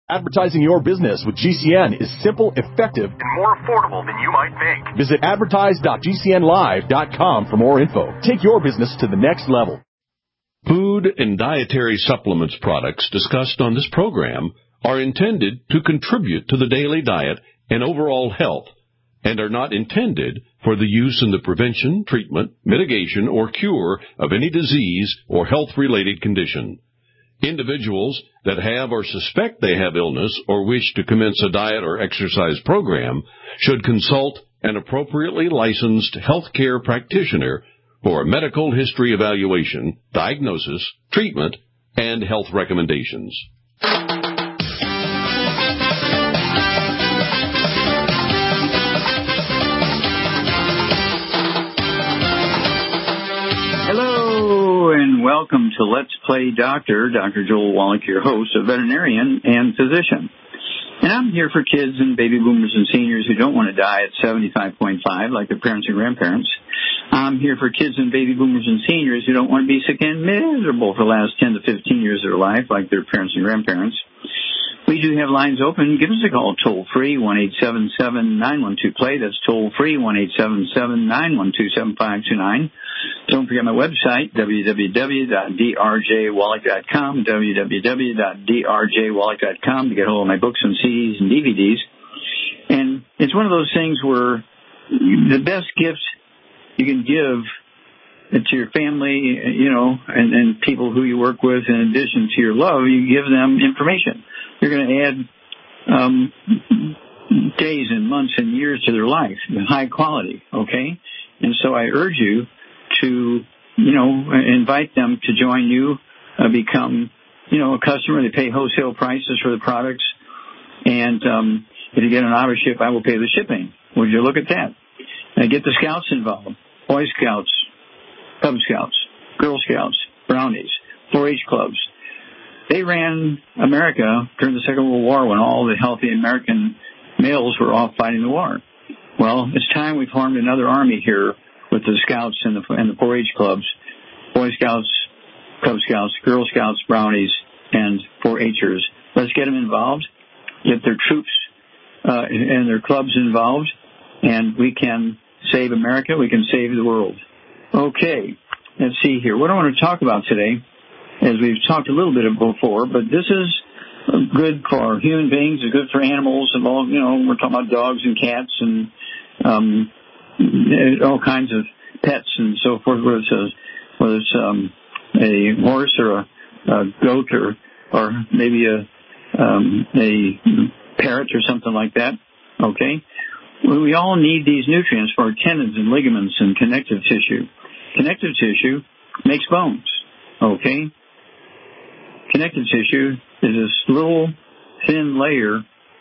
Advertising your business with GCN is simple, effective, and more affordable than you might think. Visit advertise.gcnlive.com for more info. Take your business to the next level. Food and dietary supplements products discussed on this program are intended to contribute to the daily diet and overall health and are not intended for the use in the prevention, treatment, mitigation, or cure of any disease or health-related condition. Individuals that have or suspect they have illness or wish to commence a diet or exercise program should consult an appropriately licensed healthcare practitioner for a medical history evaluation, diagnosis, treatment, and health recommendations. And welcome to Let's Play Doctor. Dr. Joel Wallach, your host, a veterinarian and physician. And I'm here for kids and baby boomers and seniors who don't want to die at 75.5 like their parents and grandparents. I'm here for kids and baby boomers and seniors who don't want to be sick and miserable for the last 10 to 15 years of their life like their parents and grandparents. We do have lines open. Give us a call toll-free, 1-877-912-PLAY. That's toll-free, 1-877-912-7529. Don't forget my website, www.drjwallach.com, www.drjwallach.com, to get hold of my books and CDs and DVDs. And it's one of those things where the best gifts you can give to your family, and people who you work with, in addition to your love, you give them information. You're going to add days and months and years to their life, high quality, okay? And so I urge you to, invite them to join you, become, a customer. They pay wholesale prices for the products. And if you get an auto ship, I will pay the shipping. Would you look at that? And get the Scouts involved, Boy Scouts, Cub Scouts, Girl Scouts, Brownies, 4-H clubs. They ran America during the Second World War when all the healthy American males were off fighting the war. Well, it's time we formed another army here with the Scouts and the 4-H clubs, Boy Scouts, Cub Scouts, Girl Scouts, Brownies, and 4-Hers. Let's get them involved, get their troops and their clubs involved, and we can save America, we can save the world. Okay, let's see here. What I want to talk about today, as we've talked a little bit before, but this is good for human beings, it's good for animals, and all, we're talking about dogs and cats and all kinds of pets and so forth, whether it's a horse or a goat or maybe a parrot or something like that, okay? We all need these nutrients for our tendons and ligaments and connective tissue. Connective tissue makes bones, okay? Connective tissue is this little thin layer,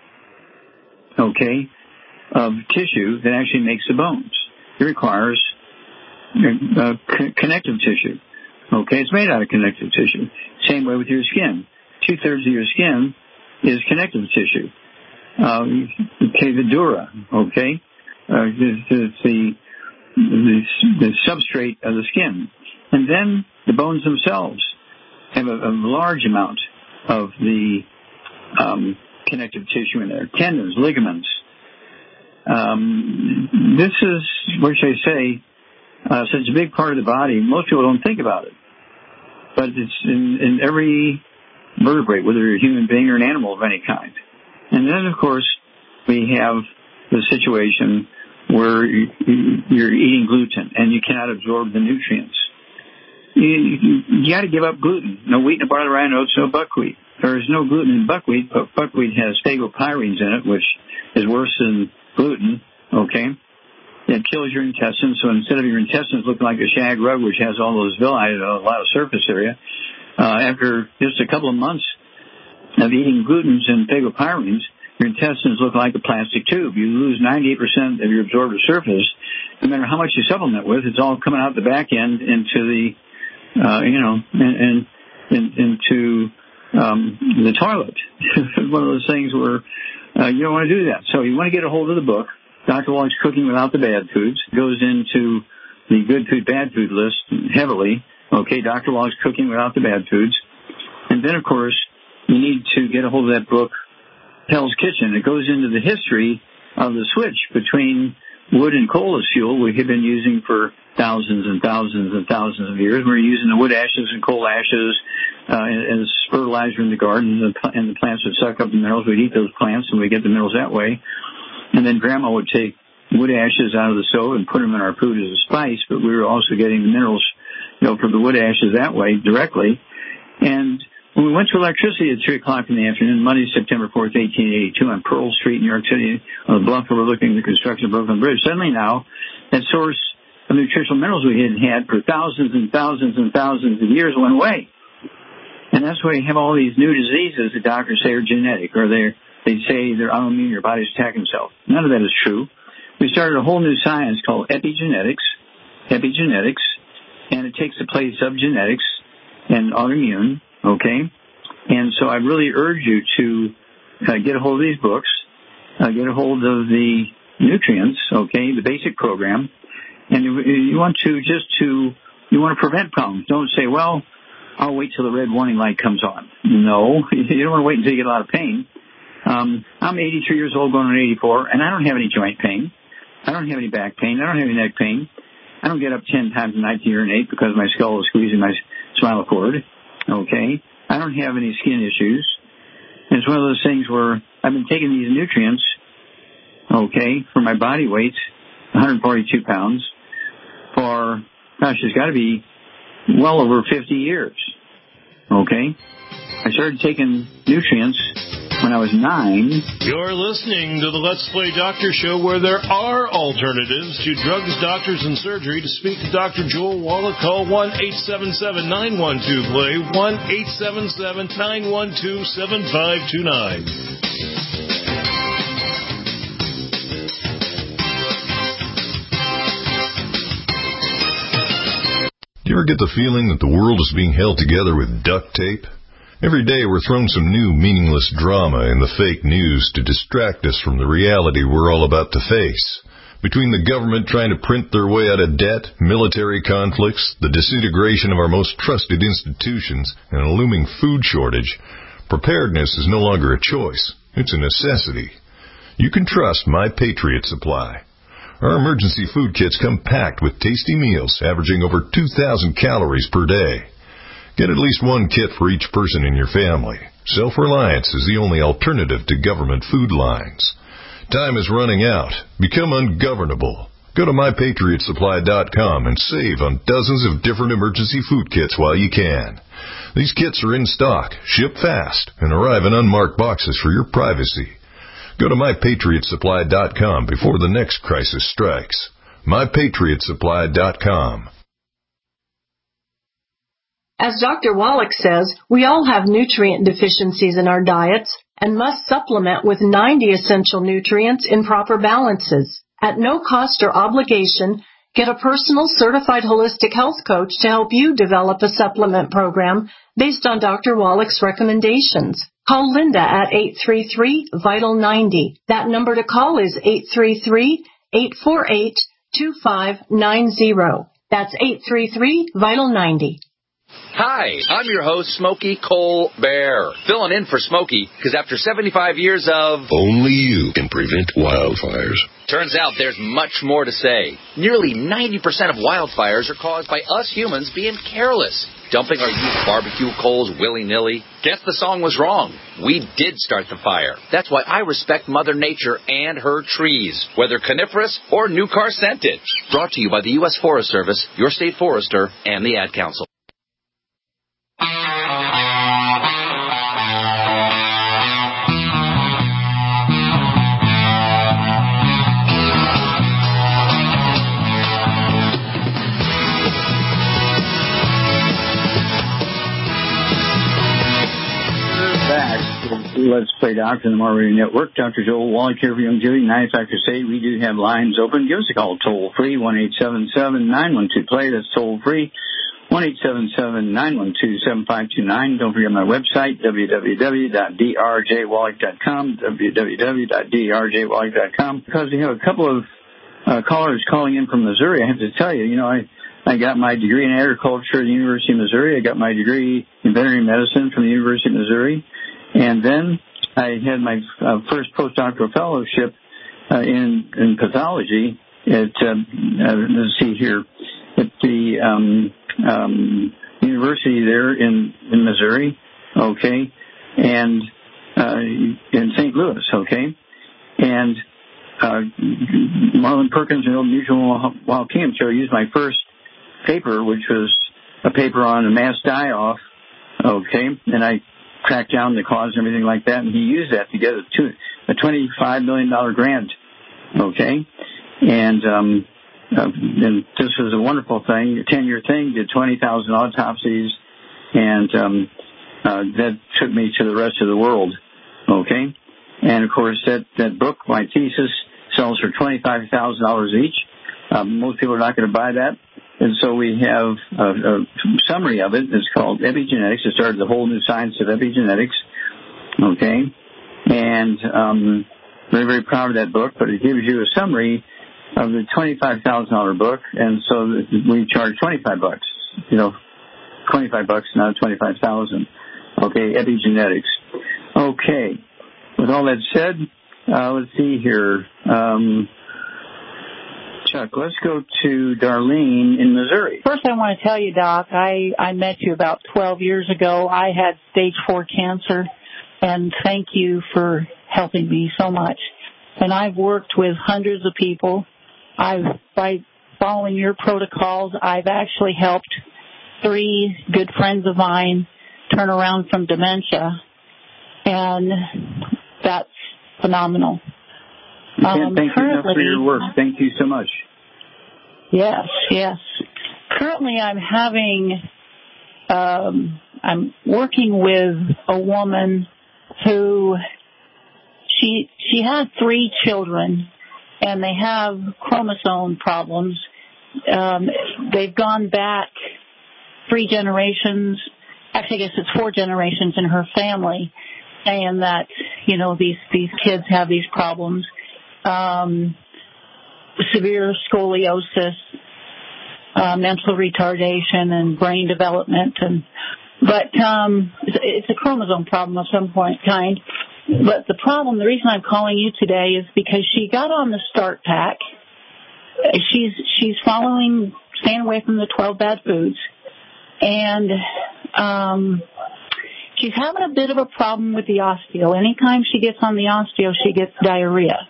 okay, of tissue that actually makes the bones. It requires connective tissue, okay? It's made out of connective tissue. Same way with your skin. 2/3 of your skin is connective tissue. Okay, the dura, okay, the substrate of the skin. And then the bones themselves have a large amount of the connective tissue in there. Tendons, ligaments. This is, what should I say, so it's a big part of the body. Most people don't think about it. But it's in every vertebrate, whether you're a human being or an animal of any kind. And then, of course, we have the situation where you're eating gluten and you cannot absorb the nutrients. You got to give up gluten. No wheat, no barley, rye, no oats, no buckwheat. There is no gluten in buckwheat, but buckwheat has phagopyrines in it, which is worse than gluten, okay? It kills your intestines, so instead of your intestines looking like a shag rug, which has all those villi and a lot of surface area, after just a couple of months of eating glutens and phagopyrines, your intestines look like a plastic tube. You lose 98% of your absorbed surface. No matter how much you supplement with, it's all coming out the back end into the, into the toilet. It's one of those things where you don't want to do that. So you want to get a hold of the book, Dr. Wallach's Cooking Without the Bad Foods. It goes into the good food, bad food list heavily. Okay, Dr. Wallach's Cooking Without the Bad Foods. And then, of course, you need to get a hold of that book Hell's Kitchen. It goes into the history of the switch between wood and coal as fuel we have been using for thousands and thousands and thousands of years. We're using the wood ashes and coal ashes as fertilizer in the garden, and the plants would suck up the minerals. We'd eat those plants, and we'd get the minerals that way. And then Grandma would take wood ashes out of the stove and put them in our food as a spice, but we were also getting the minerals, from the wood ashes that way directly. And when we went to electricity at 3 o'clock in the afternoon, Monday, September 4th, 1882, on Pearl Street, New York City, on the bluff overlooking the construction of Brooklyn Bridge, suddenly now, that source of nutritional minerals we had had for thousands and thousands and thousands of years went away. And that's why you have all these new diseases that doctors say are genetic, or they say they're autoimmune, your body's attacking itself. None of that is true. We started a whole new science called epigenetics, and it takes the place of genetics and autoimmune. Okay, and so I really urge you to get a hold of these books, get a hold of the nutrients, okay, the basic program, and you want to prevent problems. Don't say, well, I'll wait till the red warning light comes on. No, you don't want to wait until you get a lot of pain. I'm 83 years old, going on 84, and I don't have any joint pain. I don't have any back pain. I don't have any neck pain. I don't get up 10 times a night to urinate because my skull is squeezing my spinal cord. Okay, I don't have any skin issues. And it's one of those things where I've been taking these nutrients, okay, for my body weight, 142 pounds, for, it's got to be well over 50 years. Okay, I started taking nutrients when I was 9. You're listening to the Let's Play Doctor Show, where there are alternatives to drugs, doctors, and surgery. To speak to Dr. Joel Wallach, call 1-877-912-PLAY, 1-877-912-7529. Do you ever get the feeling that the world is being held together with duct tape? Every day we're thrown some new meaningless drama in the fake news to distract us from the reality we're all about to face. Between the government trying to print their way out of debt, military conflicts, the disintegration of our most trusted institutions, and a looming food shortage, preparedness is no longer a choice. It's a necessity. You can trust My Patriot Supply. Our emergency food kits come packed with tasty meals averaging over 2,000 calories per day. Get at least one kit for each person in your family. Self-reliance is the only alternative to government food lines. Time is running out. Become ungovernable. Go to MyPatriotSupply.com and save on dozens of different emergency food kits while you can. These kits are in stock, ship fast, and arrive in unmarked boxes for your privacy. Go to MyPatriotSupply.com before the next crisis strikes. MyPatriotSupply.com. As Dr. Wallach says, we all have nutrient deficiencies in our diets and must supplement with 90 essential nutrients in proper balances. At no cost or obligation, get a personal certified holistic health coach to help you develop a supplement program based on Dr. Wallach's recommendations. Call Linda at 833-VITAL-90. That number to call is 833-848-2590. That's 833-VITAL-90. Hi, I'm your host, Smokey Colbert, filling in for Smokey, because after 75 years of... Only you can prevent wildfires. Turns out there's much more to say. Nearly 90% of wildfires are caused by us humans being careless, dumping our used barbecue coals willy-nilly. Guess the song was wrong. We did start the fire. That's why I respect Mother Nature and her trees, whether coniferous or new car scented. Brought to you by the U.S. Forest Service, your state forester, and the Ad Council. Let's Play Doctor on the Mar Radio Network. Dr. Joel Wallach here for Youngevity, Manufacturers Say. We do have lines open. Give us a call toll-free, 1-877-912-PLAY. That's toll-free, 1-877-912-7529. Don't forget my website, www.drjwallach.com, www.drjwallach.com. Because we have a couple of callers calling in from Missouri, I have to tell you, I got my degree in agriculture at the University of Missouri. I got my degree in veterinary medicine from the University of Missouri. And then I had my first postdoctoral fellowship in pathology at let's see here, at the university there in Missouri, okay, and in St. Louis, okay, and Marlin Perkins and Old Mutual Waukegan Show used my first paper, which was a paper on a mass die-off, okay, and I tracked down the cause and everything like that, and he used that to get a $25 million grant, okay, and this was a wonderful thing, a 10-year thing, did 20,000 autopsies, and that took me to the rest of the world, okay, and of course that book, my thesis, sells for $25,000 each. Most people are not going to buy that. And so we have a summary of it. It's called Epigenetics. It started the whole new science of epigenetics. Okay. And very, very proud of that book, but it gives you a summary of the $25,000 book. And so we charge $25, $25, not $25,000. Okay. Epigenetics. Okay. With all that said, let's see here. Chuck, let's go to Darlene in Missouri. First, I want to tell you, Doc, I met you about 12 years ago. I had stage 4 cancer, and thank you for helping me so much. And I've worked with hundreds of people. By following your protocols, I've actually helped 3 good friends of mine turn around from dementia, and that's phenomenal. Thank you enough for your work. Thank you so much. Yes. Currently, I'm working with a woman who she had 3 children, and they have chromosome problems. They've gone back 3 generations. Actually, I guess it's 4 generations in her family, saying that these kids have these problems. Severe scoliosis, mental retardation, and brain development, but it's a chromosome problem of some kind. But the reason I'm calling you today is because she got on the START pack. She's staying away from the 12 bad foods, and she's having a bit of a problem with the osteo. Anytime she gets on the osteo, she gets diarrhea.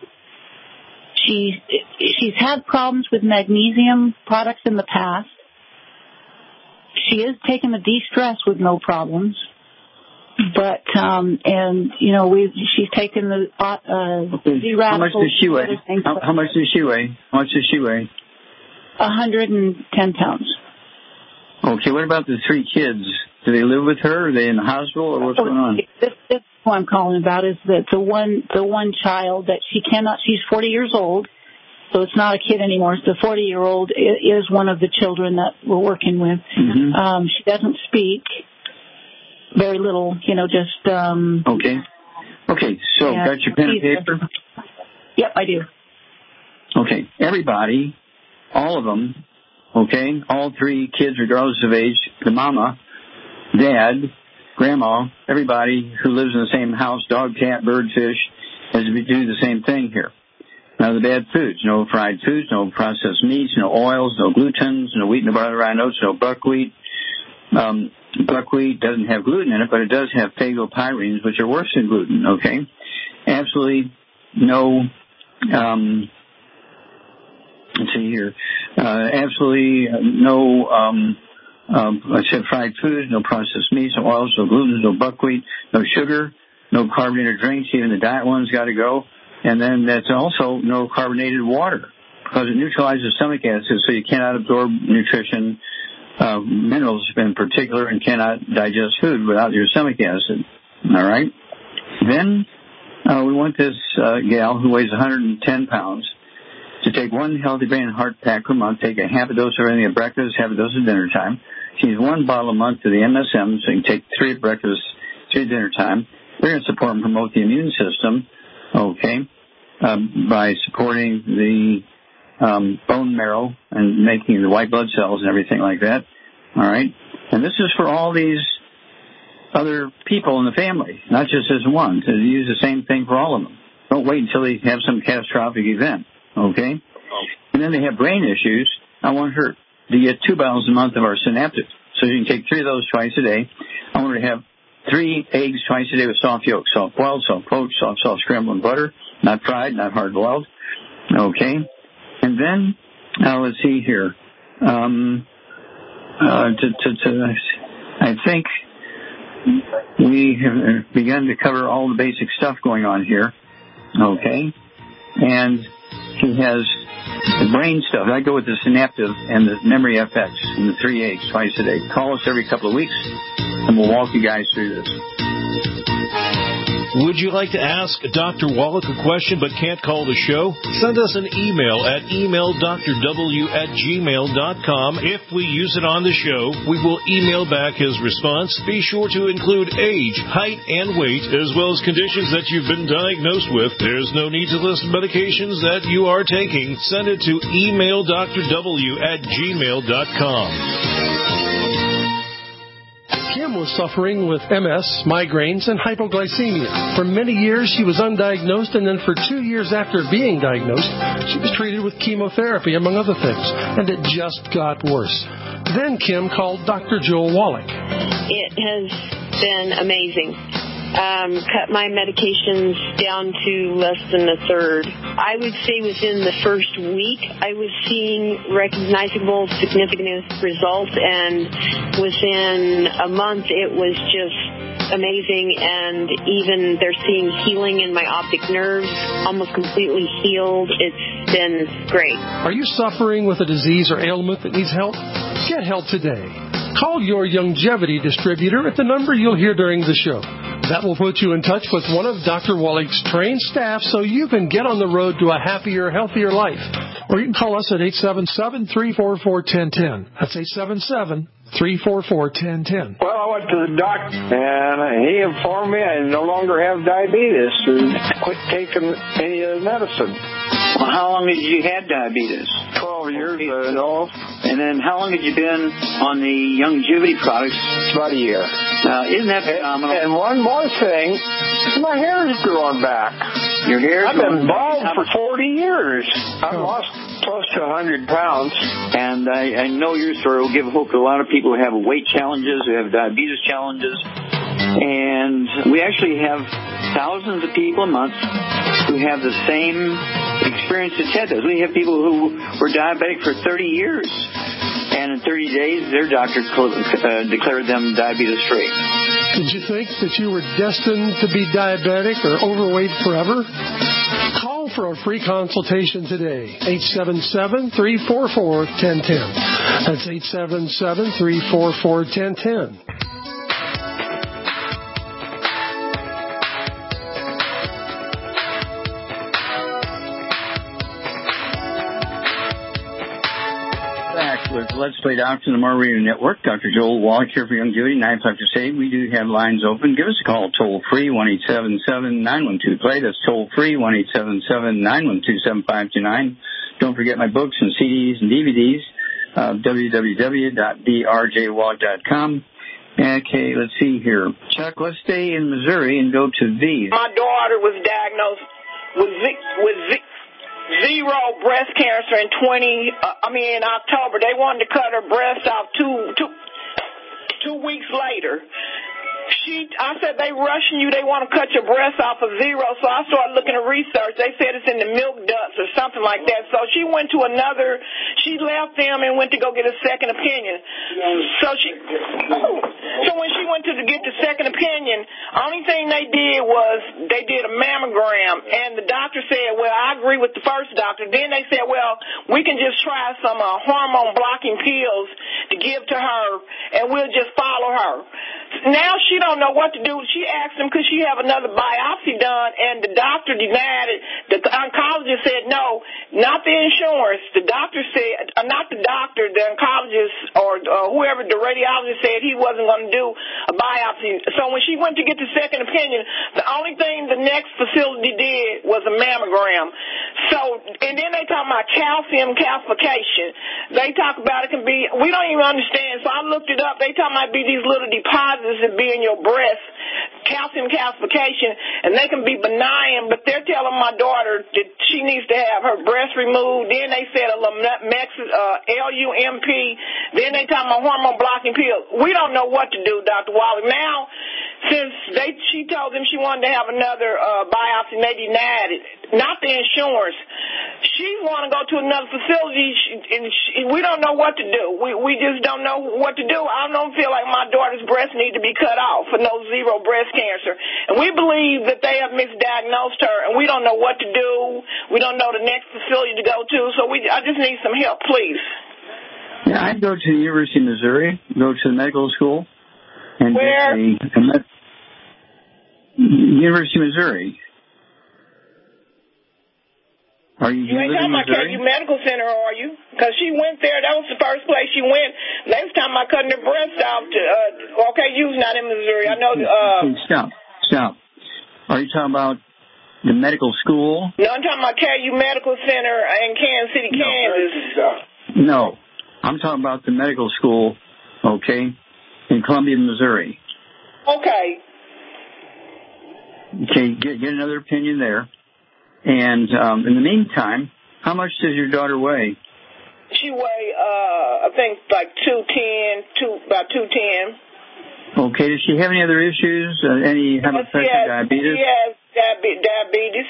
She's had problems with magnesium products in the past. She is taking the de-stress with no problems, but she's taken the Z-Radicals. How much does she weigh? How much does she weigh? 110 pounds. Okay, what about the 3 kids? Do they live with her? Are they in the hospital, or what's going on? This what I'm calling about is that the one child that she cannot. She's 40 years old, so it's not a kid anymore. The 40-year-old is one of the children that we're working with. Mm-hmm. She doesn't speak very little, just. Okay. So got your pen and paper? Yep, I do. Okay, everybody, all of them. Okay, all 3 kids, regardless of age, the mama, dad, grandma, everybody who lives in the same house, dog, cat, bird, fish, has to do the same thing here. Now, the bad foods, no fried foods, no processed meats, no oils, no glutens, no wheat, no barley, rye, oats, no buckwheat. Buckwheat doesn't have gluten in it, but it does have phagopyrenes, which are worse than gluten, okay? Absolutely no, let's see here, absolutely no, I said fried foods, no processed meats, no oils, no gluten, no buckwheat, no sugar, no carbonated drinks, even the diet ones got to go. And then that's also no carbonated water, because it neutralizes stomach acid, so you cannot absorb nutrition, minerals in particular, and cannot digest food without your stomach acid. All right? Then we want this gal who weighs 110 pounds to take 1 Healthy Brain and Heart pack per month, take a half a dose of everything at breakfast, half a dose at dinner time. She needs 1 bottle a month to the MSM, so you can take 3 at breakfast, 3 at dinner time. We're going to support and promote the immune system, okay, by supporting the bone marrow and making the white blood cells and everything like that. All right? And this is for all these other people in the family, not just as one, to use the same thing for all of them. Don't wait until they have some catastrophic event, okay? And then they have brain issues. I want her to get 2 bottles a month of our Synaptive. So you can take 3 of those twice a day. I want her to have 3 eggs twice a day with soft yolk, soft boiled, soft poached, soft scrambled in butter, not fried, not hard boiled, okay? And then, let's see here. I think we have begun to cover all the basic stuff going on here, okay? And she has the brain stuff. I go with the Synaptive and the Memory FX and the 3 eggs twice a day. Call us every couple of weeks, and we'll walk you guys through this. Would you like to ask Dr. Wallach a question but can't call the show? Send us an email at emaildrw@gmail.com. If we use it on the show, we will email back his response. Be sure to include age, height, and weight, as well as conditions that you've been diagnosed with. There's no need to list medications that you are taking. Send it to emaildrw@gmail.com. Kim was suffering with MS, migraines, and hypoglycemia. For many years, she was undiagnosed, and then for 2 years after being diagnosed, she was treated with chemotherapy, among other things, and it just got worse. Then Kim called Dr. Joel Wallach. It has been amazing. Cut my medications down to less than a third. I would say within the first week, I was seeing recognizable, significant results, and within a month, it was just amazing, and even they're seeing healing in my optic nerves, almost completely healed. It's been great. Are you suffering with a disease or ailment that needs help? Get help today. Call your Youngevity distributor at the number you'll hear during the show. That will put you in touch with one of Dr. Wallach's trained staff so you can get on the road to a happier, healthier life. Or you can call us at 877-344-1010. That's 877-344-1010. Well, I went to the doctor, and he informed me I no longer have diabetes and quit taking any of the medicine. Well, how long had you had diabetes? 12 years ago. And then how long had you been on the Youngevity products? About a year. Isn't that phenomenal? And one more thing, my hair is growing back. Your hair? I've been bald for 40 years. I've lost close to 100 pounds. And I know your story will give hope to a lot of people who have weight challenges, who have diabetes challenges. And we actually have thousands of people a month who have the same experience that Ted does. We have people who were diabetic for 30 years. And in 30 days, their doctor declared them diabetes-free. Did you think that you were destined to be diabetic or overweight forever? Call for a free consultation today. 877-344-1010. That's 877-344-1010. Let's Play Doctor on the More Radio Network. Dr. Joel Wallach here for Youngevity. 9 o'clock to say we do have lines open. Give us a call toll free 1-877-912-PLAY. That's toll free 1-877-912-7529. Don't forget my books and CDs and DVDs. www.drjwallach.com. Okay, let's see here. Chuck, let's stay in Missouri and go to these. My daughter was diagnosed with zero breast cancer in October. They wanted to cut her breast off two weeks later. I said, they rushing you, they want to cut your breast off of zero. So I started looking at research. They said it's in the milk ducts or something like that. So she went to she left them and went to go get a second opinion. So when she went to get the second opinion, only thing they did was they did a mammogram. And the doctor said, well, I agree with the first doctor. Then they said, well, we can just try some hormone blocking pills to give to her and we'll just follow her. Now she don't know what to do. She asked him, could she have another biopsy done? And the doctor denied it. The oncologist said, no, not the insurance. The doctor said, not the doctor, the oncologist or whoever, the radiologist said he wasn't going to do a biopsy. So when she went to get the second opinion, the only thing the next facility did was a mammogram. So, and then they talk about calcium calcification. They talk about it can be, we don't even understand. So I looked it up. They talk about be these little deposits that be in your breast, calcium calcification, and they can be benign, but they're telling my daughter that she needs to have her breast removed. Then they said a LUMP. Then they talk about hormone blocking pills. We don't know what to do, Dr. Wally. Now, since she told them she wanted to have another biopsy, maybe not the insurance. She want to go to another facility, and we don't know what to do. We just don't know what to do. I don't feel like my daughter's breast need to be cut off for no zero breast cancer. And we believe that they have misdiagnosed her, and we don't know what to do. We don't know the next facility to go to. So I just need some help, please. Yeah, I'd go to the University of Missouri, go to the medical school, and where? University of Missouri. Are you ain't talking about KU Medical Center, are you? Because she went there. That was the first place she went. They was talking about cutting her breast off. KU's not in Missouri. I know. Stop. Are you talking about the medical school? No, I'm talking about KU Medical Center in Kansas City, Kansas. No, I'm talking about the medical school, okay, in Columbia, Missouri. Okay. Okay, get another opinion there. And in the meantime, how much does your daughter weigh? She weigh, I think, like about 210. Okay, does she have any other issues? Any hypertension, diabetes? She has diabetes.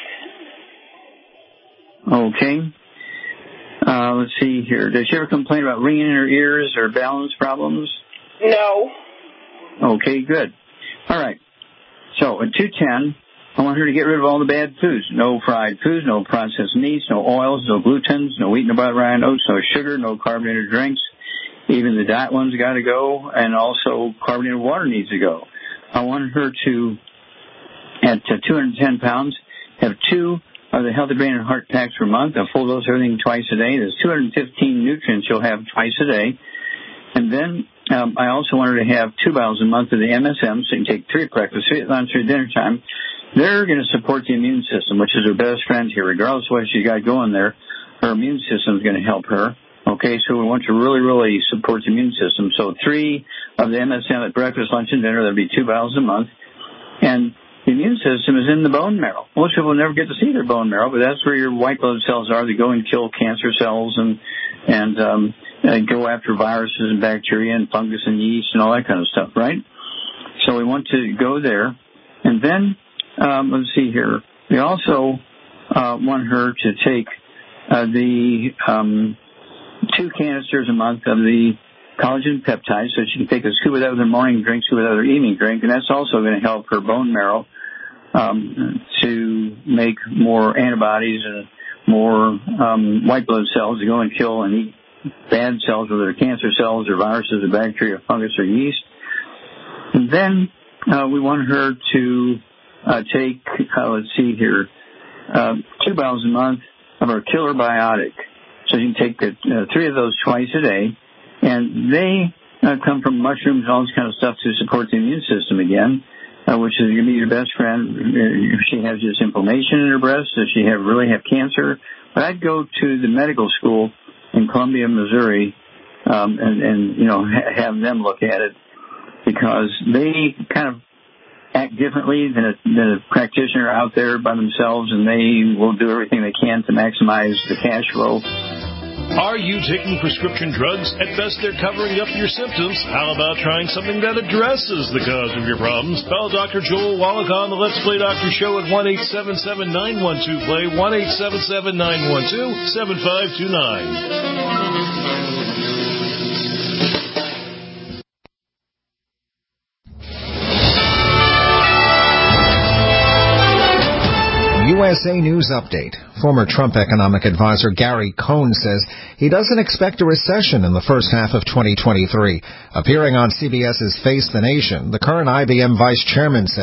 Okay. Let's see here. Does she ever complain about ringing in her ears or balance problems? No. Okay, good. All right. So at 210, I want her to get rid of all the bad foods. No fried foods, no processed meats, no oils, no glutens, no wheat, no butter, rye, oats, no sugar, no carbonated drinks. Even the diet ones got to go, and also carbonated water needs to go. I want her to, at 210 pounds, have 2 of the Healthy Brain and Heart packs per month, a full dose of everything twice a day. There's 215 nutrients she'll have twice a day. And then I also want her to have 2 bottles a month of the MSM, so you can take 3 at breakfast, 3 at lunch, 3 at dinner time. They're going to support the immune system, which is her best friend here. Regardless of what she's got going there, her immune system is going to help her. Okay, so we want to really, really support the immune system. So 3 of the MSM at breakfast, lunch, and dinner. That'll be 2 bottles a month. And the immune system is in the bone marrow. Most people never get to see their bone marrow, but that's where your white blood cells are. They go and kill cancer cells and go after viruses and bacteria and fungus and yeast and all that kind of stuff, right? So we want to go there. And then, let's see here. We also want her to take the 2 canisters a month of the collagen peptides, so she can take a scoop of that with her morning drink, scoop of that with her evening drink, and that's also going to help her bone marrow to make more antibodies and more white blood cells to go and kill and eat bad cells, whether they're cancer cells or viruses or bacteria, fungus or yeast. And then we want her to take, let's see here, 2 bottles a month of our killer biotic. So you can take 3 of those twice a day. And they come from mushrooms and all this kind of stuff to support the immune system again, which is going to be your best friend. If she has just inflammation in her breast, does she really have cancer? But I'd go to the medical school in Columbia, Missouri, and have them look at it, because they kind of act differently than a practitioner out there by themselves, and they will do everything they can to maximize the cash flow. Are you taking prescription drugs? At best, they're covering up your symptoms. How about trying something that addresses the cause of your problems? Call Dr. Joel Wallach on the Let's Play Doctor Show at 1-877-912-PLAY, 1-877-912-7529. USA News Update. Former Trump economic advisor Gary Cohn says he doesn't expect a recession in the first half of 2023. Appearing on CBS's Face the Nation, the current IBM vice chairman said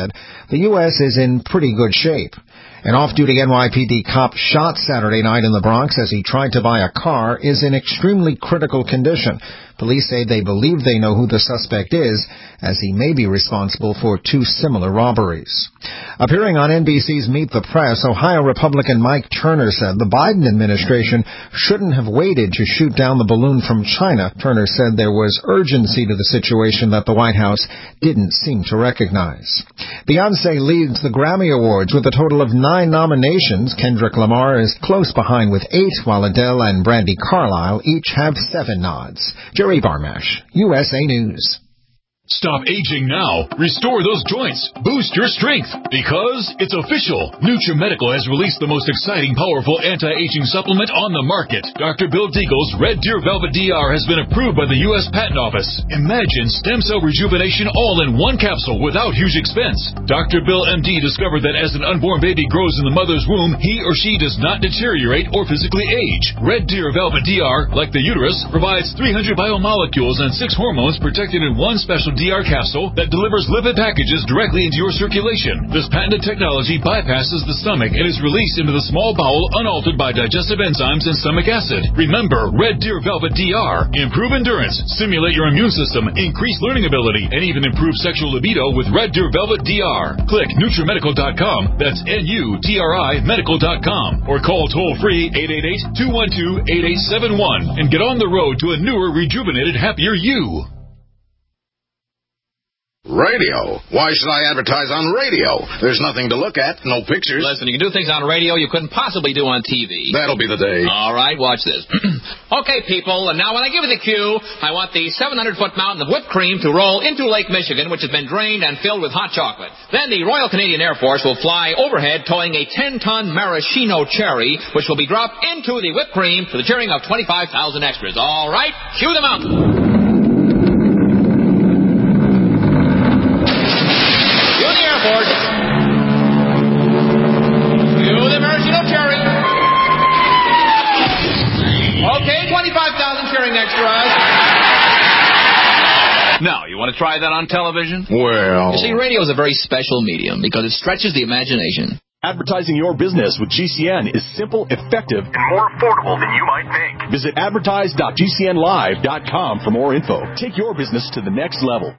the U.S. is in pretty good shape. An off-duty NYPD cop shot Saturday night in the Bronx as he tried to buy a car is in extremely critical condition. Police say they believe they know who the suspect is, as he may be responsible for 2 similar robberies. Appearing on NBC's Meet the Press, Ohio Republican Mike Turner said the Biden administration shouldn't have waited to shoot down the balloon from China. Turner said there was urgency to the situation that the White House didn't seem to recognize. Beyoncé leads the Grammy Awards with a total of 9 nominations. Kendrick Lamar is close behind with 8, while Adele and Brandi Carlile each have 7 nods. Jerry Barmash, USA News. Stop aging now. Restore those joints. Boost your strength. Because it's official. NutriMedical has released the most exciting, powerful anti-aging supplement on the market. Dr. Bill Deagle's Red Deer Velvet DR has been approved by the U.S. Patent Office. Imagine stem cell rejuvenation all in one capsule without huge expense. Dr. Bill MD discovered that as an unborn baby grows in the mother's womb, he or she does not deteriorate or physically age. Red Deer Velvet DR, like the uterus, provides 300 biomolecules and 6 hormones protected in one special DR capsule that delivers lipid packages directly into your circulation. This patented technology bypasses the stomach and is released into the small bowel unaltered by digestive enzymes and stomach acid. Remember, Red Deer Velvet DR. Improve endurance, stimulate your immune system, increase learning ability, and even improve sexual libido with Red Deer Velvet DR. Click NutriMedical.com, that's NUTRI Medical.com, or call toll-free 888-212-8871 and get on the road to a newer, rejuvenated, happier you. Radio? Why should I advertise on radio? There's nothing to look at, no pictures. Listen, you can do things on radio you couldn't possibly do on TV. That'll be the day. All right, watch this. Okay, people, and now when I give you the cue, I want the 700-foot mountain of whipped cream to roll into Lake Michigan, which has been drained and filled with hot chocolate. Then the Royal Canadian Air Force will fly overhead towing a 10-ton maraschino cherry, which will be dropped into the whipped cream to the cheering of 25,000 extras. All right, cue the mountain. Okay, 25,000 cheering extras. Now, you want to try that on television? Well... You see, radio is a very special medium because it stretches the imagination. Advertising your business with GCN is simple, effective, and more affordable than you might think. Visit advertise.gcnlive.com for more info. Take your business to the next level.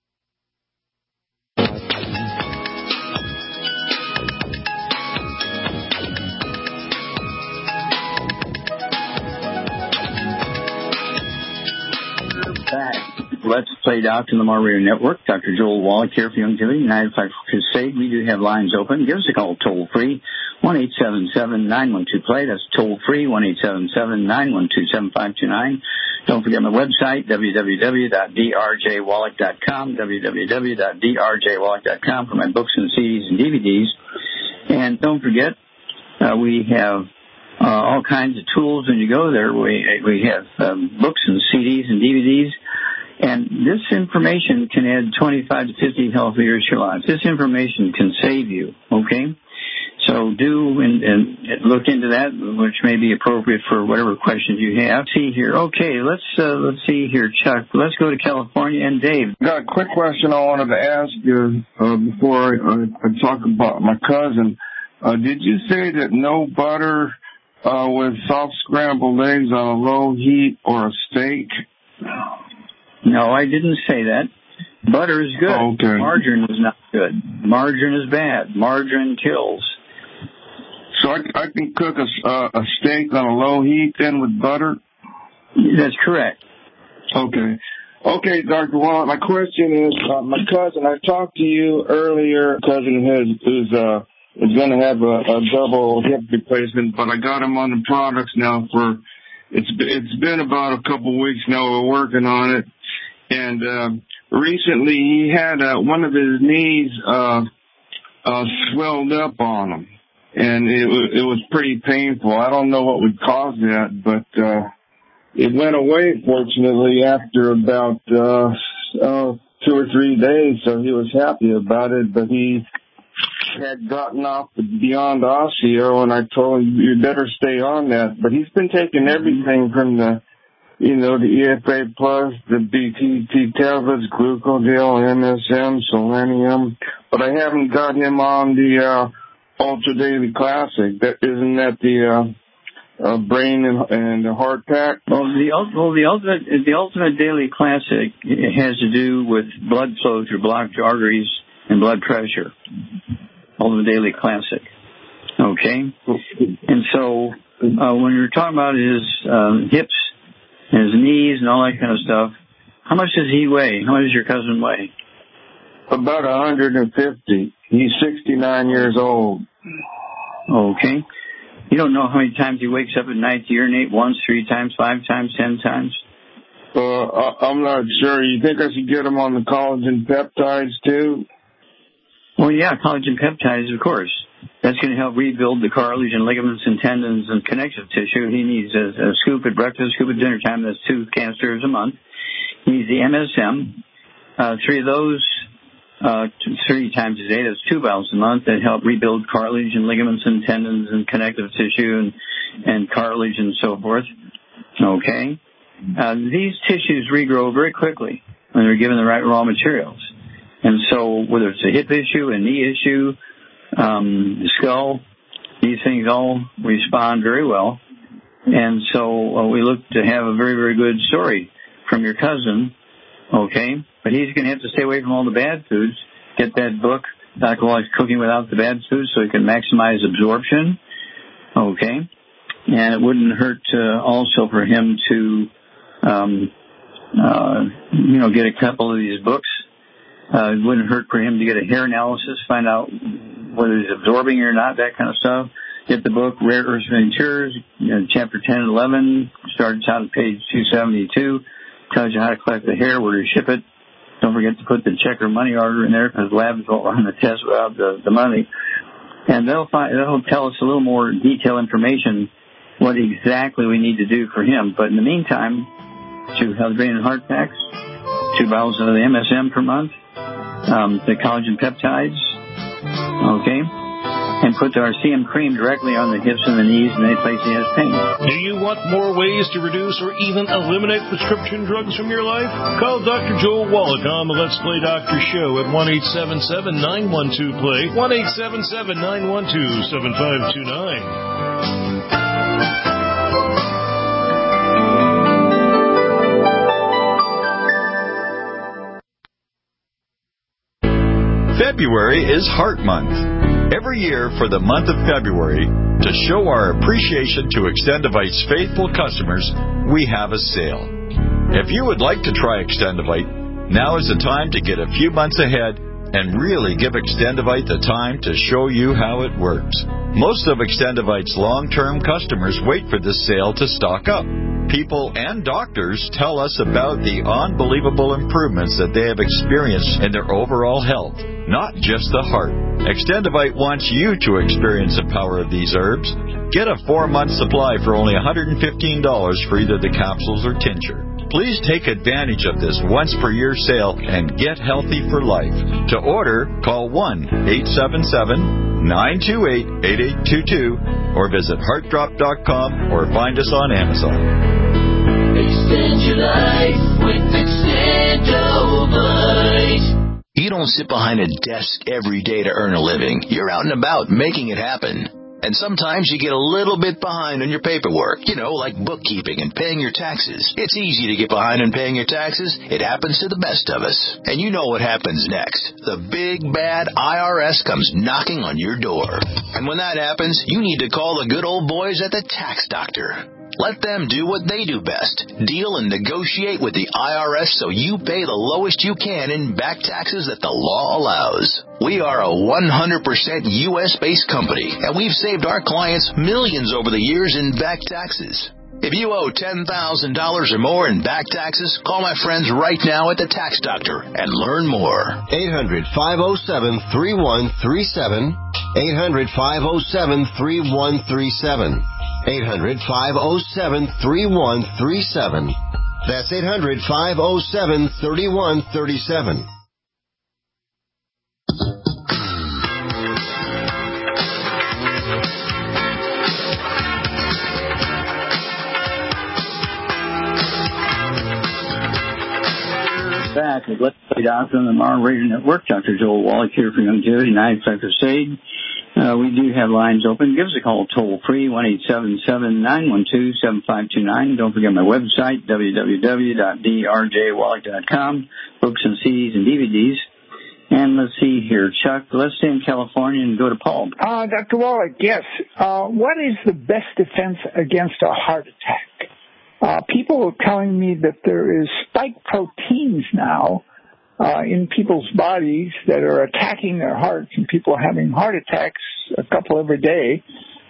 Let's Play Doctor on the Lamar Radio Network. Dr. Joel Wallach here for Youngevity, United Fight for Crusade. We do have lines open. Give us a call toll-free, 1-877-912-PLAY. That's toll-free, 1-877-912-7529. Don't forget my website, www.drjwallach.com, www.drjwallach.com for my books and CDs and DVDs. And don't forget, we have all kinds of tools when you go there. We have books and CDs and DVDs. And this information can add 25 to 50 healthy years to your life. This information can save you, okay? So do and look into that, which may be appropriate for whatever questions you have. See here. Okay, let's see here, Chuck. Let's go to California and Dave. Got a quick question I wanted to ask you before I talk about my cousin. Did you say that no butter with soft scrambled eggs on a low heat or a steak? No, I didn't say that. Butter is good. Okay. Margarine is not good. Margarine is bad. Margarine kills. So I can cook a steak on a low heat then with butter? That's correct. Okay. Okay, Dr. Wallach, my question is, my cousin, I talked to you earlier, cousin of his is going to have a double hip replacement, but I got him on the products now for, it's been about a couple weeks now, we're working on it. And recently he had one of his knees swelled up on him, and it was pretty painful. I don't know what would cause that, but it went away, fortunately, after about 2 or 3 days, so he was happy about it. But he had gotten off the Beyond Osteo, and I told him, you better stay on that. But he's been taking everything from the EFA Plus, the BTT tablets, Glucodil, MSM, selenium, but I haven't got him on the Ultra Daily Classic. Isn't that the brain and the heart pack? Well, the Ultimate Daily Classic has to do with blood flow through blocked arteries and blood pressure. Ultimate Daily Classic. Okay? And so when you're talking about his hips and his knees and all that kind of stuff, how much does he weigh? How much does your cousin weigh? About 150. He's 69 years old. Okay. You don't know how many times he wakes up at night to urinate? Once, 3 times, 5 times, 10 times? I'm not sure. You think I should get him on the collagen peptides, too? Well, yeah, collagen peptides, of course. That's going to help rebuild the cartilage and ligaments and tendons and connective tissue. He needs a scoop at breakfast, a scoop at dinner time. That's 2 canisters a month. He needs the MSM. 3 of those 3 times a day. That's 2 bottles a month that help rebuild cartilage and ligaments and tendons and connective tissue and cartilage and so forth. Okay. These tissues regrow very quickly when they're given the right raw materials. And so whether it's a hip issue, a knee issue, the skull, these things all respond very well. And so we look to have a very, very good story from your cousin. Okay. But he's going to have to stay away from all the bad foods. Get that book, Dr. Wallach's Cooking Without the Bad Foods, so he can maximize absorption. Okay. And it wouldn't hurt also for him to, get a couple of these books. It wouldn't hurt for him to get a hair analysis, find out whether he's absorbing or not, that kind of stuff. Get the book, Rare Earths Ventures, chapter 10 and 11, starts out at page 272, tells you how to collect the hair, where to ship it. Don't forget to put the check or money order in there, because labs won't run the test without the money. And they'll tell us a little more detailed information, what exactly we need to do for him. But in the meantime, 2 health brain and heart packs, 2 bottles of the MSM per month, the collagen peptides, okay, and put our CM cream directly on the hips and the knees and any place he has pain. Do you want more ways to reduce or even eliminate prescription drugs from your life? Call Dr. Joel Wallach on the Let's Play Doctor show at 1-877-912-PLAY, 1-877-912-7529. February is Heart Month. Every year for the month of February, to show our appreciation to Extendivite's faithful customers, we have a sale. If you would like to try Extendivite, now is the time to get a few months ahead and really give Extendivite the time to show you how it works. Most of Extendivite's long-term customers wait for this sale to stock up. People and doctors tell us about the unbelievable improvements that they have experienced in their overall health, not just the heart. Extendivite wants you to experience the power of these herbs. Get a 4-month supply for only $115 for either the capsules or tincture. Please take advantage of this once-per-year sale and get healthy for life. To order, call 1-877-928-8822 or visit heartdrop.com or find us on Amazon. Extend your life with Extendovite. You don't sit behind a desk every day to earn a living. You're out and about making it happen. And sometimes you get a little bit behind on your paperwork, like bookkeeping and paying your taxes. It's easy to get behind on paying your taxes. It happens to the best of us. And you know what happens next. The big, bad IRS comes knocking on your door. And when that happens, you need to call the good old boys at the Tax Doctor. Let them do what they do best. Deal and negotiate with the IRS so you pay the lowest you can in back taxes that the law allows. We are a 100% U.S.-based company, and we've saved our clients millions over the years in back taxes. If you owe $10,000 or more in back taxes, call my friends right now at the Tax Doctor and learn more. 800-507-3137. 800-507-3137. 800-507-3137. That's 800-507-3137. Back with Let's Play Doctor on the Tomorrow Radio Network. Dr. Joel Wallach here for Longevity 95 Crusade. We do have lines open. Give us a call toll-free, 1-877-912-7529. Don't forget my website, www.drjwallach.com, books and CDs and DVDs. And let's see here, Chuck, let's stay in California and go to Paul. Dr. Wallach, yes. What is the best defense against a heart attack? People are telling me that there is spike proteins now in people's bodies that are attacking their hearts, and people are having heart attacks a couple every day.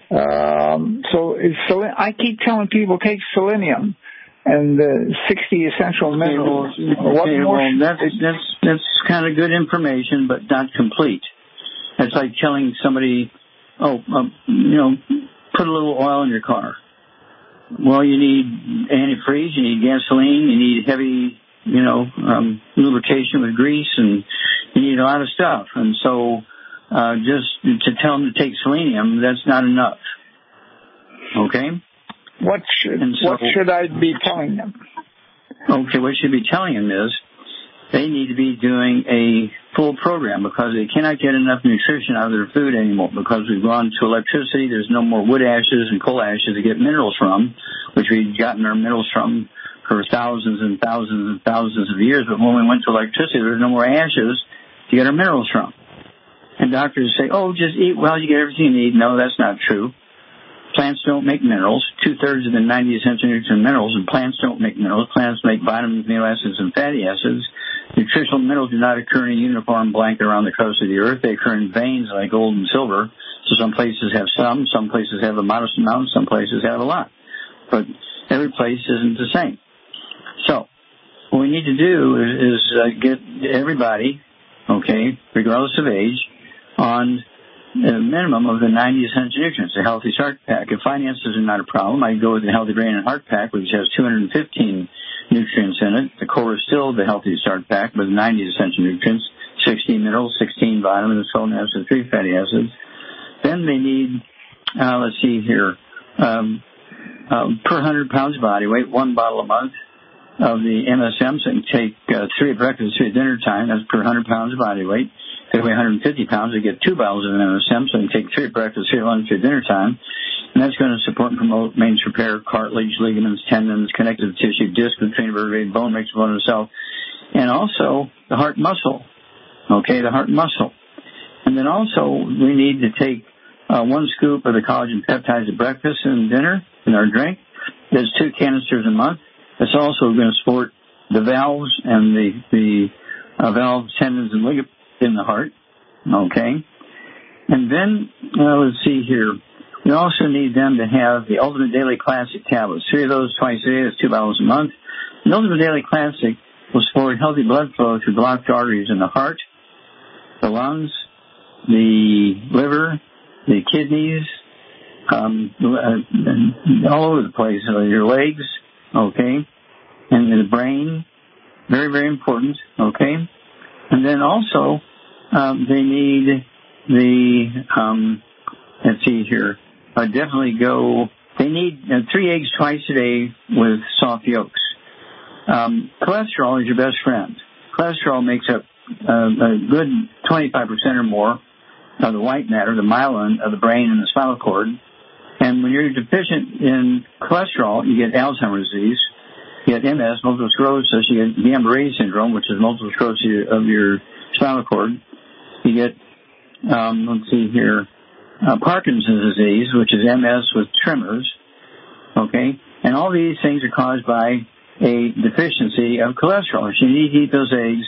I keep telling people take selenium and the 60 essential minerals. That's kind of good information, but not complete. It's like telling somebody, put a little oil in your car. Well, you need antifreeze, you need gasoline, you need heavy, lubrication with grease, and you need a lot of stuff. And so, just to tell them to take selenium, that's not enough. Okay? What should I be telling them? Okay, what you should be telling them is they need to be doing a full program because they cannot get enough nutrition out of their food anymore because we've gone to electricity. There's no more wood ashes and coal ashes to get minerals from, which we've gotten our minerals from for thousands and thousands and thousands of years. But when we went to electricity, there's no more ashes to get our minerals from. And doctors say, just eat well, you get everything you need. No, that's not true. Plants don't make minerals. 2/3 of the 90 essential nutrients are minerals, and plants don't make minerals. Plants make vitamins, amino acids, and fatty acids. Nutritional minerals do not occur in a uniform blanket around the crust of the earth. They occur in veins like gold and silver. So some places have some places have a modest amount, some places have a lot. But every place isn't the same. So what we need to do is get everybody, regardless of age, on a minimum of the 90 essential nutrients, a healthy start pack. If finances are not a problem, I go with the Healthy Brain and Heart Pack, which has 215 nutrients in it. The core is still the Healthy Start Pack with 90 essential nutrients, 16 minerals, 16 vitamins, 12 acids, 3 fatty acids. Then they need, per 100 pounds of body weight, 1 bottle a month of the MSM. So you can take 3 at breakfast, 3 at dinner time. That's per 100 pounds of body weight. If they weigh 150 pounds, they get 2 bottles of MSM. So you can take 3 at breakfast, 3 at lunch, 3 at dinner time. And that's going to support and promote maintenance repair, cartilage, ligaments, tendons, connective tissue, disc, between vertebrae, bone, makes bone itself, and also the heart muscle. The heart muscle. And then also we need to take 1 scoop of the collagen peptides at breakfast and dinner in our drink. There's 2 canisters a month. It's also going to support the valves and the valves, tendons, and ligaments in the heart. And then let's see here. We also need them to have the Ultimate Daily Classic tablets. 3 of those twice a day. That's 2 bottles a month. The Ultimate Daily Classic will support healthy blood flow through blocked arteries in the heart, the lungs, the liver, the kidneys, all over the place. Your legs, and the brain. Very, very important. And then also they need let's see here. They need 3 eggs twice a day with soft yolks. Cholesterol is your best friend. Cholesterol makes up a good 25% or more of the white matter, the myelin of the brain and the spinal cord. And when you're deficient in cholesterol, you get Alzheimer's disease, you get MS, multiple sclerosis, you get Guillain-Barré syndrome, which is multiple sclerosis of your spinal cord. You get, Parkinson's disease, which is MS with tremors, and all these things are caused by a deficiency of cholesterol. So you need to eat those eggs,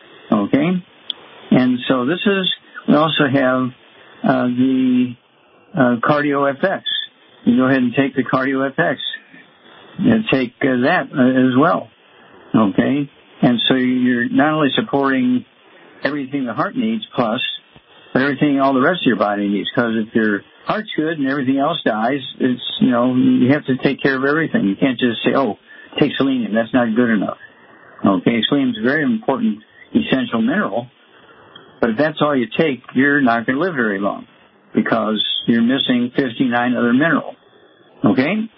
and so we also have the Cardio FX. You go ahead and take the Cardio FX and take that as well, and so you're not only supporting everything the heart needs plus, but everything all the rest of your body needs. Because if your heart's good and everything else dies, it's, you have to take care of everything. You can't just say, take selenium. That's not good enough. Selenium is a very important essential mineral. But if that's all you take, you're not going to live very long because you're missing 59 other minerals.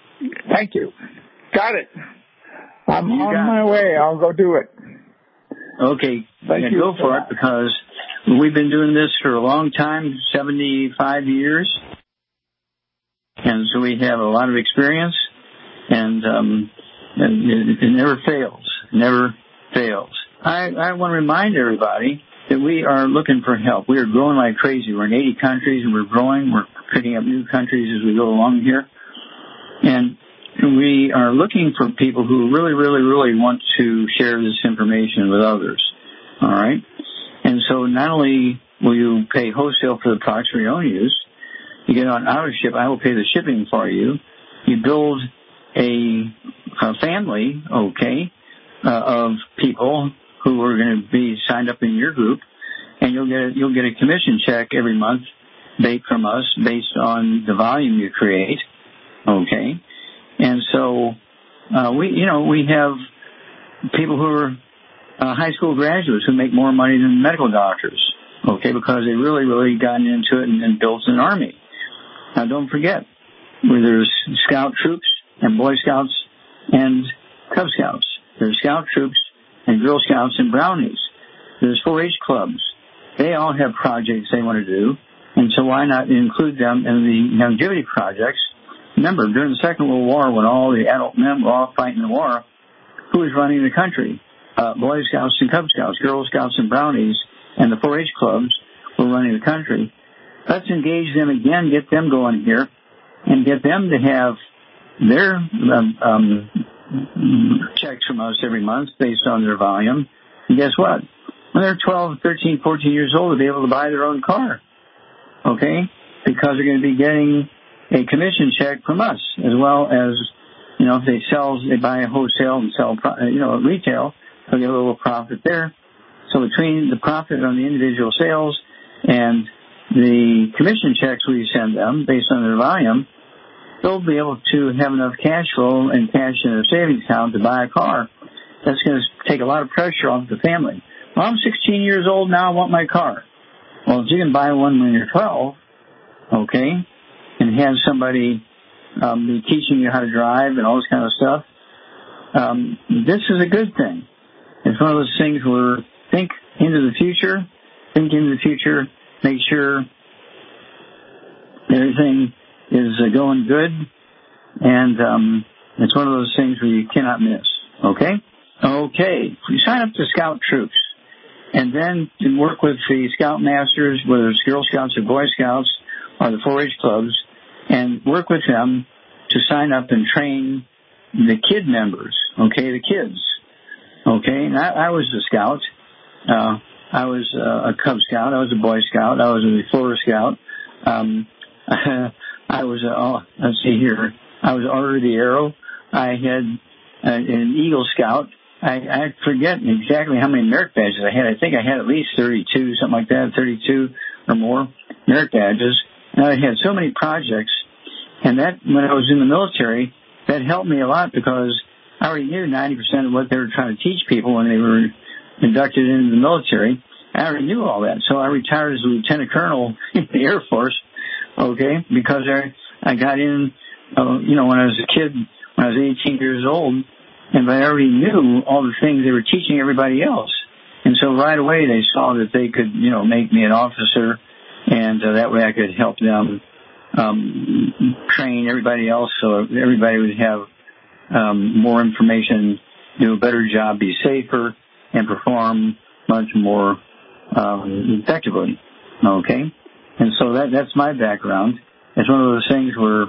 Thank you. Got it. I'm on my way. I'll go do it. Okay, Thank you. Go for it, because we've been doing this for a long time, 75 years, and so we have a lot of experience, and it never fails. Never fails. I want to remind everybody that we are looking for help. We are growing like crazy. We're in 80 countries, and we're growing. We're picking up new countries as we go along here. And we are looking for people who really, really, really want to share this information with others. All right? And so not only will you pay wholesale for the products for your own use, you get on auto ship, I will pay the shipping for you. You build a family, of people who are going to be signed up in your group, and you'll get a commission check every month from us based on the volume you create. Okay, and so we have people who are high school graduates who make more money than medical doctors. Okay, because they really, really gotten into it and built an army. Now, don't forget, where there's Scout troops and Boy Scouts and Cub Scouts. There's Scout troops and Girl Scouts and Brownies. There's 4-H clubs. They all have projects they want to do, and so why not include them in the longevity projects? Remember, during the Second World War, when all the adult men were all fighting the war, who was running the country? Boy Scouts and Cub Scouts, Girl Scouts and Brownies, and the 4-H clubs were running the country. Let's engage them again, get them going here, and get them to have their checks from us every month based on their volume. And guess what? When they're 12, 13, 14 years old, they'll be able to buy their own car. Okay? Because they're going to be getting a commission check from us, as well as, if they buy a wholesale and sell, retail, they'll get a little profit there. So between the profit on the individual sales and the commission checks we send them based on their volume, they'll be able to have enough cash flow and cash in their savings account to buy a car. That's going to take a lot of pressure off the family. Well, I'm 16 years old now, I want my car. Well, if you can buy one when you're 12, okay, and have somebody be teaching you how to drive and all this kind of stuff, this is a good thing. It's one of those things where think into the future, make sure everything is going good, and it's one of those things where you cannot miss. Okay? Okay. You sign up to Scout troops, and then you work with the Scout Masters, whether it's Girl Scouts or Boy Scouts or the 4-H clubs, and work with them to sign up and train the kid members, okay, the kids. Okay? And I was a Scout. I was a Cub Scout. I was a Boy Scout. I was a Florida Scout. I was, let's see here. I was Order of the Arrow. I had an Eagle Scout. I forget exactly how many merit badges I had. I think I had at least 32, something like that, 32 or more merit badges. And I had so many projects. And that, when I was in the military, that helped me a lot because I already knew 90% of what they were trying to teach people when they were inducted into the military. I already knew all that. So I retired as a lieutenant colonel in the Air Force, okay, because I got in, when I was a kid, when I was 18 years old, and I already knew all the things they were teaching everybody else. And so right away they saw that they could, make me an officer, and that way I could help them train everybody else so everybody would have more information, do a better job, be safer, and perform much more effectively. Okay? And so that's my background. It's one of those things where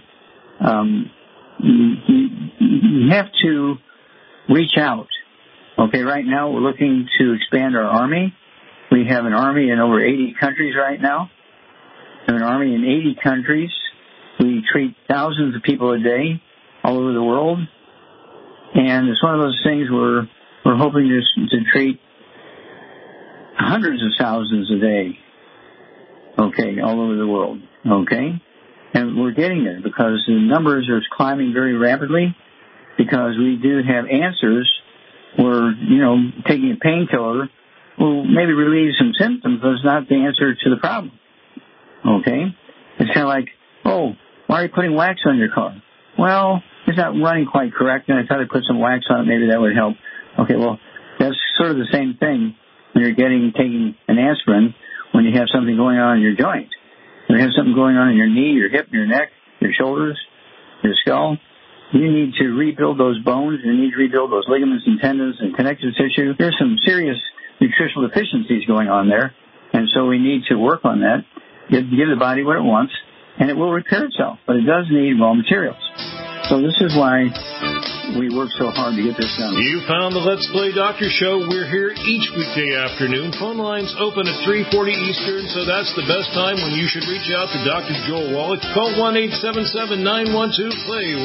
you have to reach out. Okay, right now we're looking to expand our Army. We have an Army in over 80 countries right now. We have an Army in 80 countries. We treat thousands of people a day all over the world. And it's one of those things where we're hoping to treat hundreds of thousands a day, okay, all over the world, okay? And we're getting there because the numbers are climbing very rapidly because we do have answers where, taking a painkiller will maybe relieve some symptoms, but it's not the answer to the problem, okay? It's kind of like, why are you putting wax on your car? Well, it's not running quite correct, and I thought I'd put some wax on it. Maybe that would help. Okay, well, that's sort of the same thing when you're taking an aspirin when you have something going on in your joint. When you have something going on in your knee, your hip, your neck, your shoulders, your skull, you need to rebuild those bones. You need to rebuild those ligaments and tendons and connective tissue. There's some serious nutritional deficiencies going on there, and so we need to work on that, give the body what it wants, and it will repair itself. But it does need raw materials. So this is why we work so hard to get this done. You found the Let's Play Doctor Show. We're here each weekday afternoon. Phone lines open at 3:40 Eastern, so that's the best time when you should reach out to Dr. Joel Wallach. Call 1-877-912-PLAY,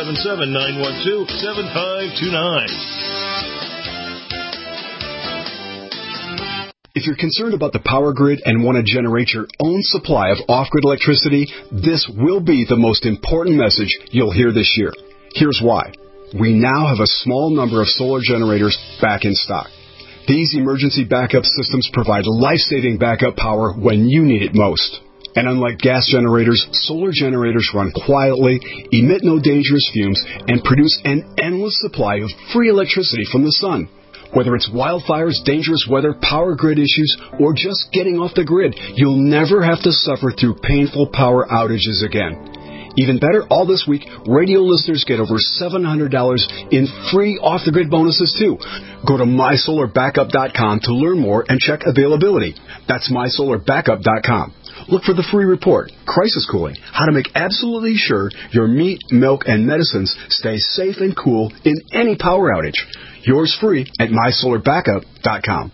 1-877-912-7529. If you're concerned about the power grid and want to generate your own supply of off-grid electricity, this will be the most important message you'll hear this year. Here's why. We now have a small number of solar generators back in stock. These emergency backup systems provide life-saving backup power when you need it most. And unlike gas generators, solar generators run quietly, emit no dangerous fumes, and produce an endless supply of free electricity from the sun. Whether it's wildfires, dangerous weather, power grid issues, or just getting off the grid, you'll never have to suffer through painful power outages again. Even better, all this week, radio listeners get over $700 in free off-the-grid bonuses, too. Go to MySolarBackup.com to learn more and check availability. That's MySolarBackup.com. Look for the free report, Crisis Cooling, how to make absolutely sure your meat, milk, and medicines stay safe and cool in any power outage. Yours free at MySolarBackup.com.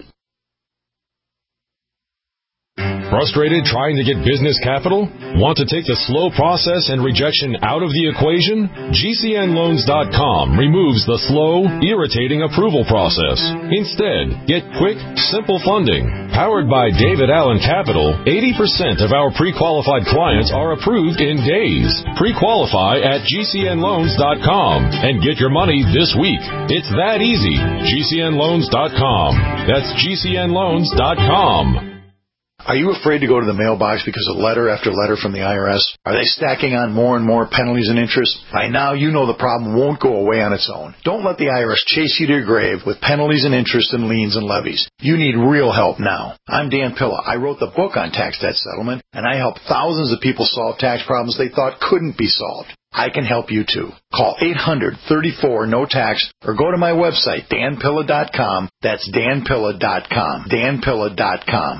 Frustrated trying to get business capital? Want to take the slow process and rejection out of the equation? GCNLoans.com removes the slow, irritating approval process. Instead, get quick, simple funding. Powered by David Allen Capital, 80% of our pre-qualified clients are approved in days. Pre-qualify at GCNLoans.com and get your money this week. It's that easy. GCNLoans.com. That's GCNLoans.com. Are you afraid to go to the mailbox because of letter after letter from the IRS? Are they stacking on more and more penalties and interest? By now, you know the problem won't go away on its own. Don't let the IRS chase you to your grave with penalties and interest and liens and levies. You need real help now. I'm Dan Pilla. I wrote the book on tax debt settlement, and I help thousands of people solve tax problems they thought couldn't be solved. I can help you too. Call 800-34-NO-TAX or go to my website, danpilla.com. That's danpilla.com. danpilla.com.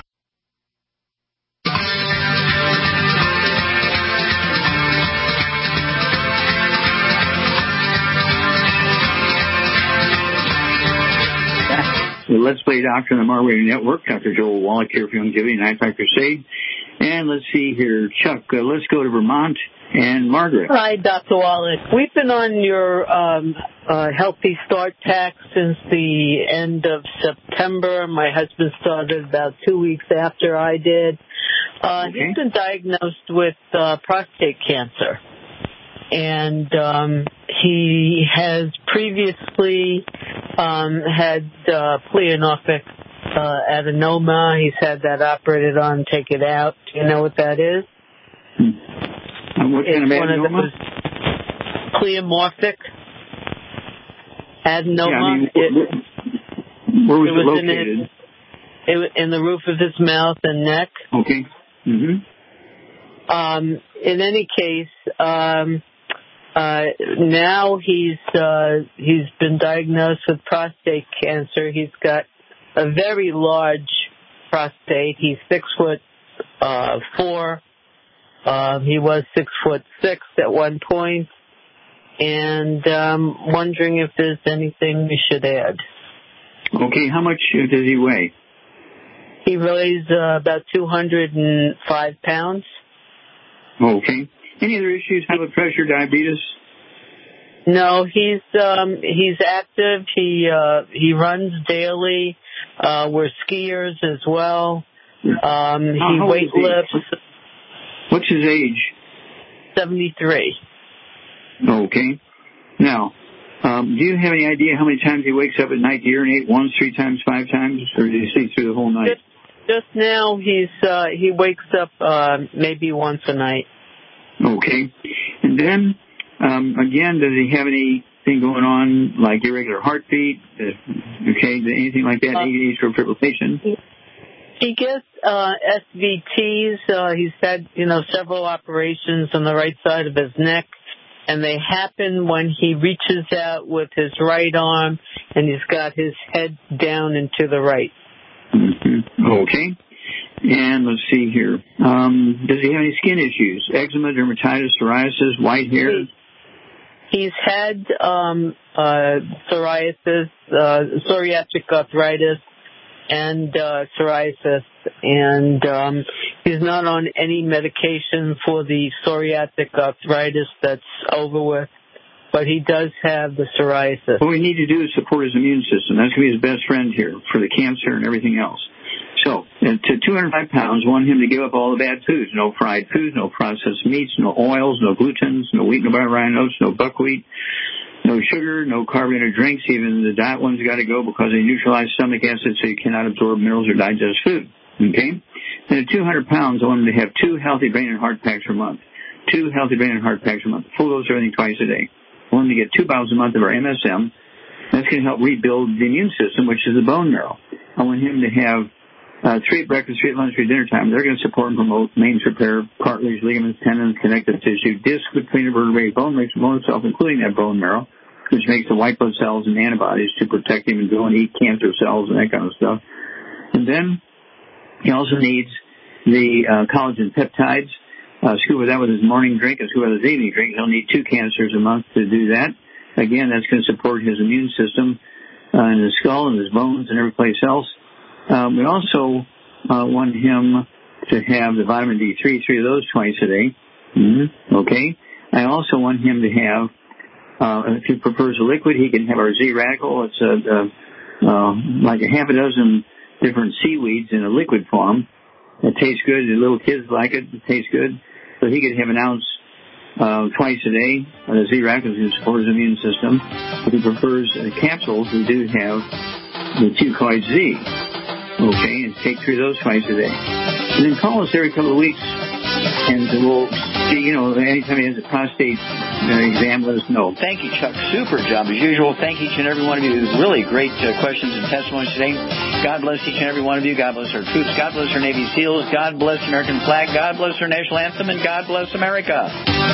Let's Play Doctor on the Mar Radio Network. Dr. Joel Wallach here for Youngevity and Eyesight Crusade. And let's see here, Chuck, let's go to Vermont and Margaret. Hi, Dr. Wallach. We've been on your Healthy Start Tax since the end of September. My husband started about 2 weeks after I did. He's been diagnosed with prostate cancer. And he has previously had pleomorphic adenoma. He's had that operated on, take it out. Do you know what that is? What kind of adenoma? Pleomorphic adenoma. Yeah, I mean, where was it located? In the roof of his mouth and neck. Okay. Mm-hmm. In any case, now he's been diagnosed with prostate cancer. He's got a very large prostate. He's 6'4". He was 6'6" at one point, and wondering if there's anything we should add. Okay, how much does he weigh? He weighs about 205 pounds. Okay. Any other issues? High blood pressure, diabetes? No, he's active. He runs daily. We're skiers as well. He weightlifts. What's his age? 73. Okay. Now, do you have any idea how many times he wakes up at night to urinate? Once, 3 times, 5 times, or does he sleep through the whole night? Just now, he wakes up maybe once a night. Okay. And then, again, does he have anything going on like irregular heartbeat, Okay, anything like that, atrial fibrillation? He gets SVTs. He's had, several operations on the right side of his neck, and they happen when he reaches out with his right arm, and he's got his head down and to the right. Mm-hmm. Okay. And let's see here. Does he have any skin issues? Eczema, dermatitis, psoriasis, white hair? He's had psoriasis, psoriatic arthritis, and psoriasis, and he's not on any medication for the psoriatic arthritis that's over with, but he does have the psoriasis. What we need to do is support his immune system. That's going to be his best friend here for the cancer and everything else. So, to 205 pounds, want him to give up all the bad foods. No fried foods, no processed meats, no oils, no glutens, no wheat, no rye oats, no buckwheat, no sugar, no carbonated drinks. Even the diet ones got to go because they neutralize stomach acid so you cannot absorb minerals or digest food. Okay? And at 200 pounds, I want him to have 2 healthy brain and heart packs per month. 2 healthy brain and heart packs per month. Full dose of everything twice a day. I want him to get 2 bottles a month of our MSM. That's going to help rebuild the immune system, which is the bone marrow. I want him to have 3 at breakfast, 3 at lunch, 3 at dinner time. They're going to support and promote veins repair, cartilage, ligaments, tendons, connective tissue, disc, between vertebrae, bone makes bone itself, including that bone marrow, which makes the white blood cells and antibodies to protect him and go and eat cancer cells and that kind of stuff. And then he also needs the collagen peptides. Scuba that with his morning drink and scuba with his evening drink. He'll need 2 canisters a month to do that. Again, that's going to support his immune system in his skull and his bones and every place else. We also want him to have the vitamin D3, 3 of those twice a day. Mm-hmm. Okay. I also want him to have, if he prefers a liquid, he can have our Z-Radical. It's like a half a dozen different seaweeds in a liquid form. It tastes good. The little kids like it. It tastes good. So he could have an ounce twice a day. The Z-Radical is going to support his immune system. If he prefers capsules, we do have the 2-Coid Z. Okay, and take 3 of those twice a day. And then call us every couple of weeks, and we'll see, anytime he has a prostate exam, let us know. Thank you, Chuck. Super job, as usual. Thank each and every one of you. Really great questions and testimonies today. God bless each and every one of you. God bless our troops. God bless our Navy SEALs. God bless the American flag. God bless our national anthem. And God bless America.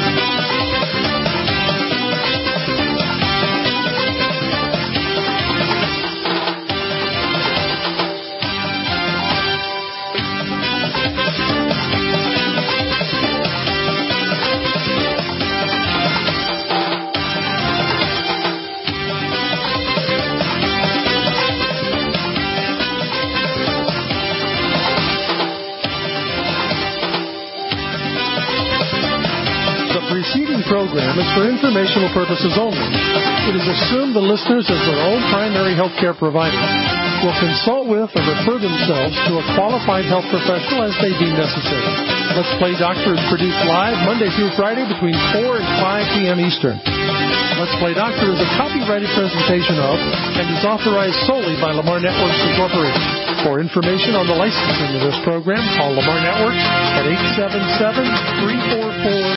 Program is for informational purposes only. It is assumed the listeners, as their own primary health care provider, will consult with or refer themselves to a qualified health professional as they deem necessary. Let's Play Doctor is produced live Monday through Friday between 4 and 5 p.m. Eastern. Let's Play Doctor is a copyrighted presentation of and is authorized solely by Lamar Networks Incorporated. For information on the licensing of this program, call Lamar Networks at 877-344.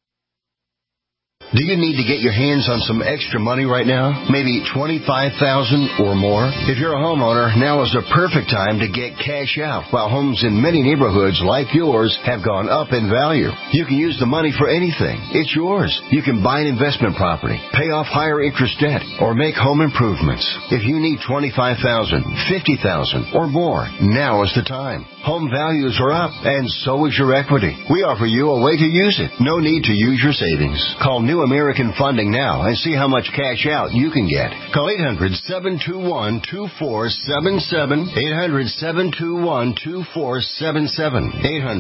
Do you need to get your hands on some extra money right now? Maybe $25,000 or more? If you're a homeowner, now is the perfect time to get cash out. While homes in many neighborhoods like yours have gone up in value, you can use the money for anything. It's yours. You can buy an investment property, pay off higher interest debt, or make home improvements. If you need $25,000, $50,000 or more, now is the time. Home values are up, and so is your equity. We offer you a way to use it. No need to use your savings. Call New American Funding now and see how much cash out you can get. Call 800-721-2477. 800-721-2477.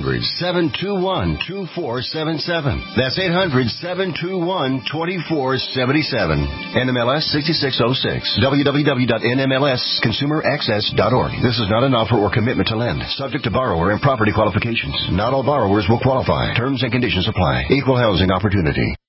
800-721-2477. That's 800-721-2477. NMLS 6606. www.nmlsconsumeraccess.org. This is not an offer or commitment to lend. Subject to borrower and property qualifications. Not all borrowers will qualify. Terms and conditions apply. Equal housing opportunity.